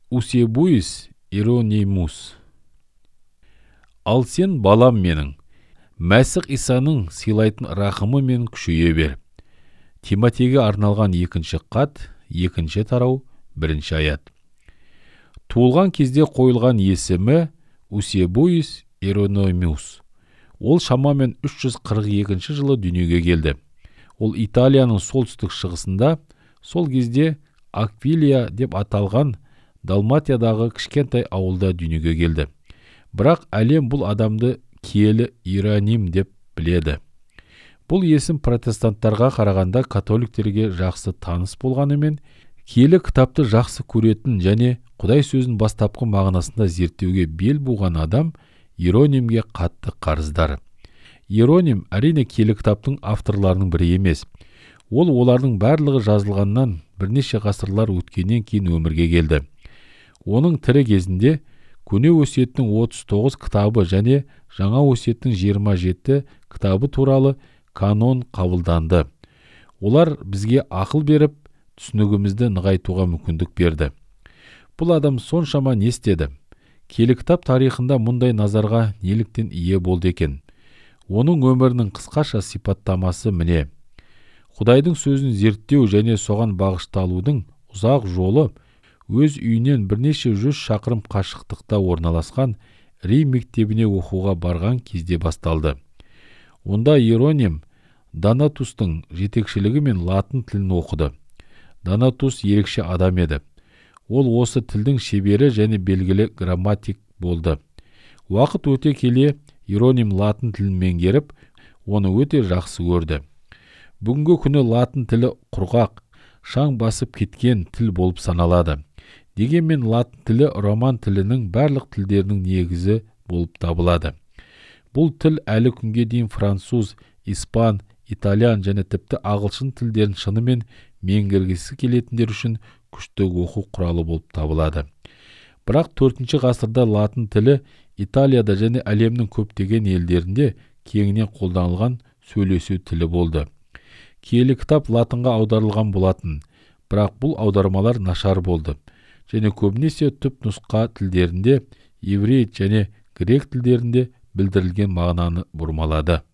Usebus Иеронимус. Ал сен, балам менің, Мәсіх Исаның сыйлайтын рақымы мен күшейе бер. Тимотейге арналған 2 хат, 2 тарау, 1 аят. Туылған кезде қойылған есімі Usebus Иеронимус. Ол шамамен 342 жылы дүниеге келді. Ол Италияның солтүстік шығысында, сол кезде Аквилия деп аталған Далматиядағы кішкентай ауылда дүниеге келді. Бірақ әлем бұл адамды киелі Иероним деп біледі. Бұл есім протестанттарға қарағанда католиктерге жақсы таныс болғанымен, киелі кітапты жақсы көретін және Құдай сөзін бастапқы мағынасында зерттеуге бел буған адам Иеронимге қатты қарыздар. Иероним әрине киелі кітаптың авторларының бірі емес. Ол олардың барлығы жазылғаннан бірнеше ғасырлар өткеннен кейін өмірге келді. Оның тірі кезінде Көне өсиеттің 39 кітабы және Жаңа өсиеттің 27 кітабы туралы канон қабылданды. Олар бізге ақыл беріп, түсінігімізді нығайтуға мүмкіндік берді. Бұл адам соншама не істеді? Киелі кітап тарихында мұндай назарға неліктен ие болды екен? Оның өмірінің қысқаша сипаттамасы міне. Құдайдың сөзін зерттеу және соған бағышталудың ұзақ жолы өз үйінен бірнеше 100 шақырым қашықтықта орналасқан Рим мектебіне оқуға барған кезде басталды. Онда Иероним Донатустың жетекшілігімен латын тілін оқыды. Донатус ерекше адам еді. Ол осы тілдің шебері және белгілі грамматик болды. Уақыт өте келе Иероним латын тілін меңгеріп, оны өте жақсы көрді. Бүгінгі күні латын тілі құрғақ, шаң басып кеткен тіл болып саналады. Дегенмен латын тілі роман тілінің барлық тілдерінің негізі болып табылады. Бұл тіл әлі күнге дейін француз, испан, итальян және тіпті ағылшын тілдерін шынымен меңгергісі келетіндер үшін күшті оқу құралы болып табылады. Бірақ 4 ғасырда латын тілі Италияда және әлемнің көптеген елдерінде кеңінен қолданылған сөйлесу тілі болды. Киелі кітап латынға аударылған болатын, бірақ бұл аудармалар нашар болды және көбінесе түп нұсқа тілдерінде, еврей және грек тілдерінде білдірілген мағынаны бұрмалады.